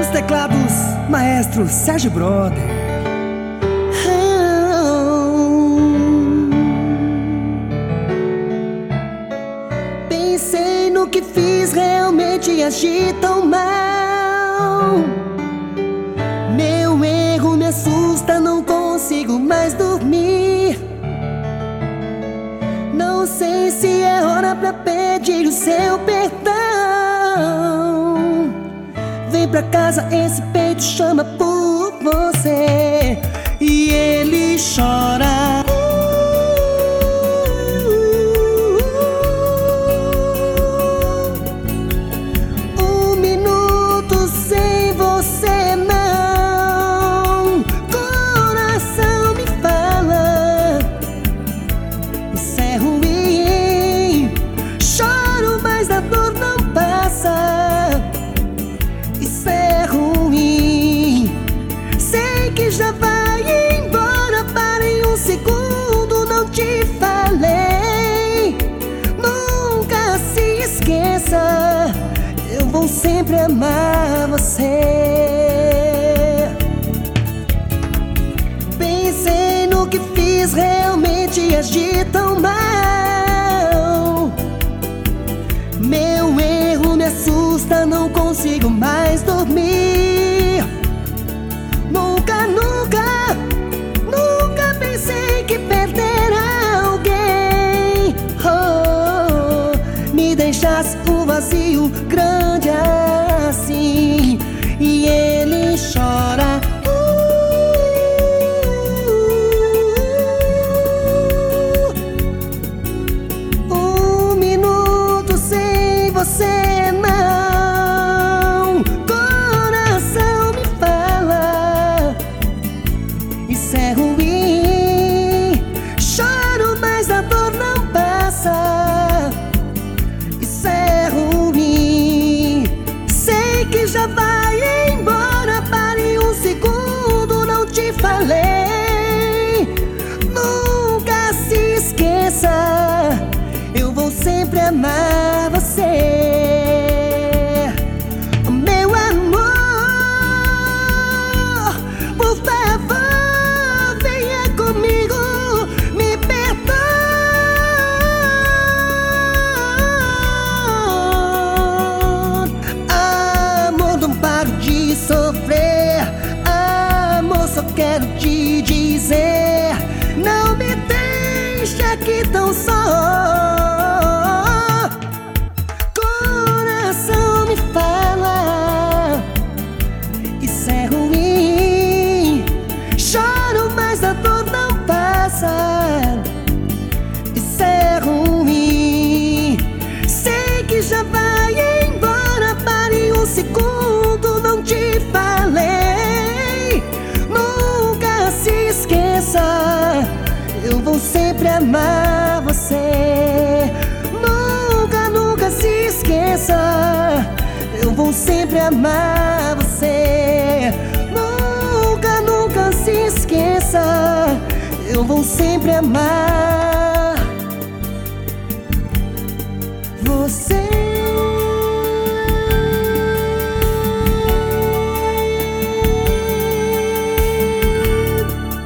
nos teclados, maestro Sérgio Brother. Pensei no que fiz, realmente agi tão mal. Meu erro me assusta, não consigo mais dormir. Não sei se é hora pra pedir o seu perdão. Vem pra casa, esse peito chama por você. E ele chora. Sem você não, coração me fala, isso é ruim. Choro, mas a dor não passa, isso é ruim. Sei que já vai embora, para em um segundo, não te falei. Nunca se esqueça, eu vou sempre amar você. Pensei no que fiz, realmente agi tão mal. Meu erro me assusta, não consigo mais dormir. Nunca, nunca, nunca pensei que perder alguém me deixasse um vazio grande assim. E ele chora. Um minuto sem você não, coração me fala, isso é ruim. Choro, mas a dor não passa, isso é ruim. Sei que já vai embora, pare um segundo, não te falei. Nunca se esqueça, eu vou sempre amar você. Meu amor, por favor, venha comigo, me perdoa. De sofrer, amor, só quero te dizer, não me deixe aqui tão só. Coração me fala, isso é ruim. Choro, mas a dor não passa, isso é ruim. Sei que já vai embora, pare um segundo, não te falei. Nunca se esqueça, eu vou sempre amar você. Nunca, nunca se esqueça, eu vou sempre amar você. Nunca, nunca se esqueça, eu vou sempre amar você.